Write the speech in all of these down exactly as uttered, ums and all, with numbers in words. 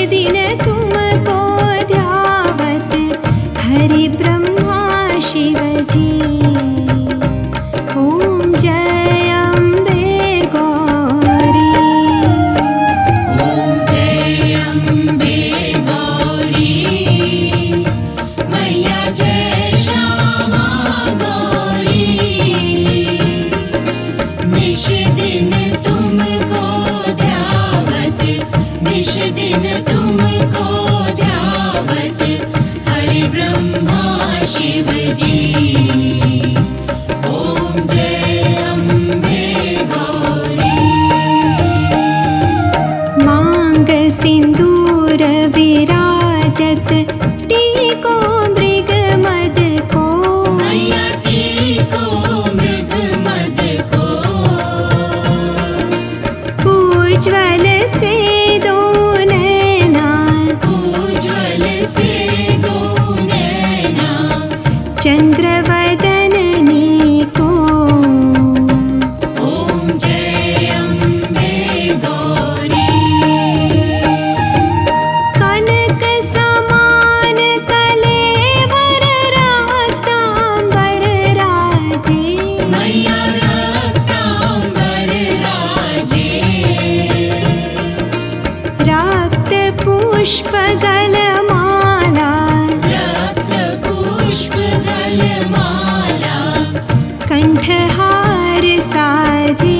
दिन तुमको ध्यावत हरि ब्रह्मा शिव जी। ओम जय अम्बे गौरी। ओम जय अम्बे गौरी, मैया जय श्यामा गौरी। निश दिन तुमको ध्यावत, निश दिन तुमको ध्यावत हरि ब्रह्मा शिव जी। ओम जय अम्बे गौरी। मांग सिंदूर विराजत टीको मृग मद को। मैया टीको मृग मद को। उज्ज्वल से दो नैना, उज्ज्वल से दो नैना, चंद्रवदननी को। ओम जय अम्बे गौरी। कनक समान कलेवर रक्तांबर राजे। मैया रक्तांबर राजे। रक्त पुष्प गलमाला, रक्त पुष्प गलमाला, कंठहार साजे।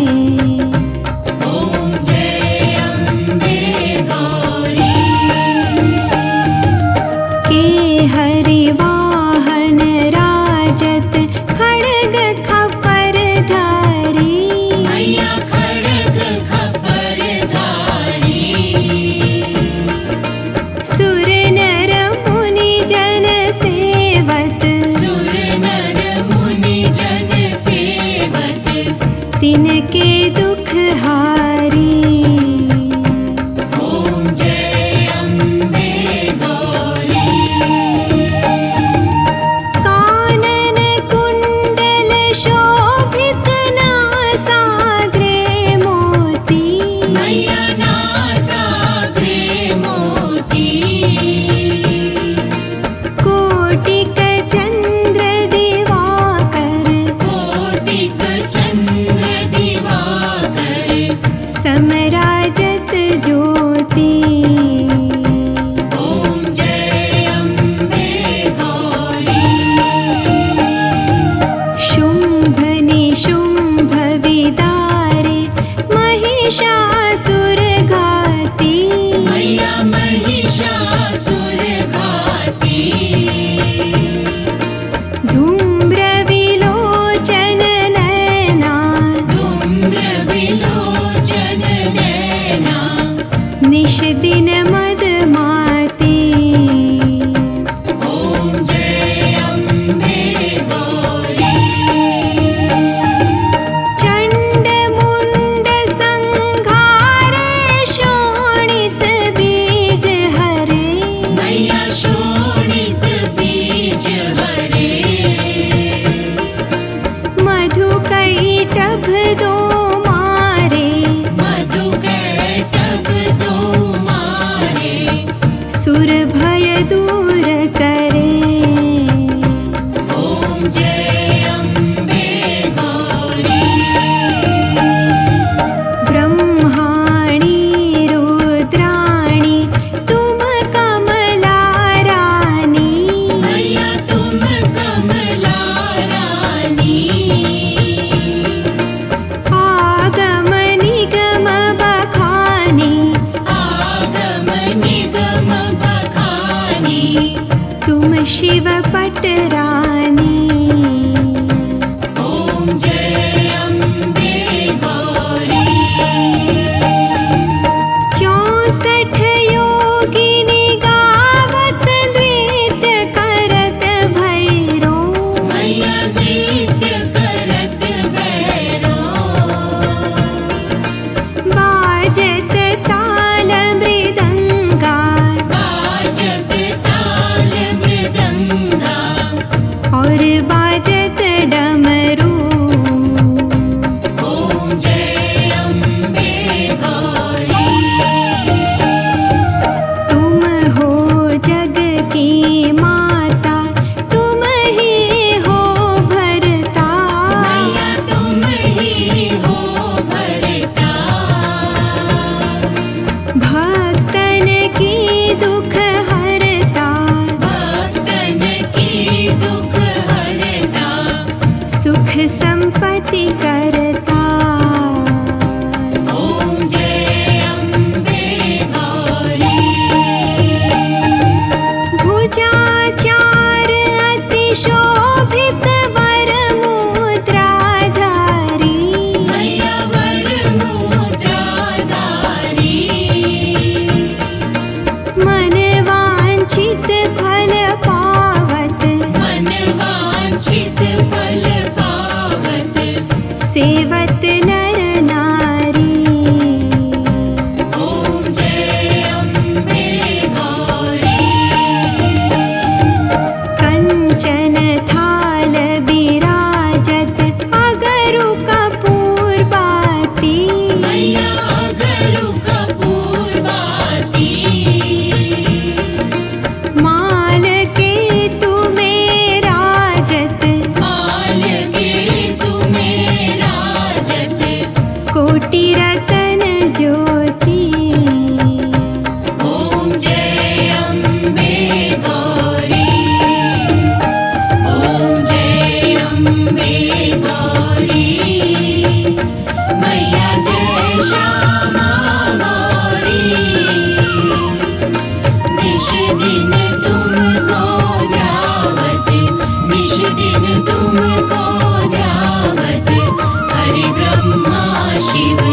ओम जय अम्बे गौरी। के हरि वाहन राजत खड्ग खपर धारी। मैया खड्ग खपर धारी। सुर नर मुनि जन सेवत, सुर नर मुनि जन सेवत, तिनके दुख हारी। ओम जय अम्बे गौरी। कानन कुंडल शोभित नासाग्रे मोती। मैया नासाग्रे मोती। कोटिक चंद्र दिवाकर, कोटिक चंद्र दिवाकर, समराजत ज्योति। ओम जय अम्बे गौरी। शुंभ निशुंभ विदारे महिषासुर घाती। मैया महिषासुर घाती। धूम्र विलोचन नयना, धूम्र विलोचन नैना, निश दिन मदमाती। ओम जय अम्बे गौरी। चंड मुंड संघारे शोणित बीज हरे। मैया शोणित बीज हरे। मधु कैटभ दो मारे, मधु कैटभ दो मारे। सुर भय दूर करे। ओम जय अम्बे गौरी। ब्रह्माणी रुद्राणी तुम कमला रानी। मैया तुम कमला रानी। आगम निगम बखानी, आगम निगम बखानी। तुम शिव पटरानी। ओम जय अम्बे गौरी। चौसठ योगिनी गावत नृत्य करत भैरो। मैया नृत्य करत भैरो। बाजत ताल मृदंगा, बाजत ताल मृदंगा। रतन ज्योति। ॐ जय अम्बे गौरी, ॐ जय अम्बे गौरी, मैया जय श्यामा गौरी। निश दिन तुमको ध्यावत, निश दिन तुमको ध्यावत, हरि ब्रह्मा शिव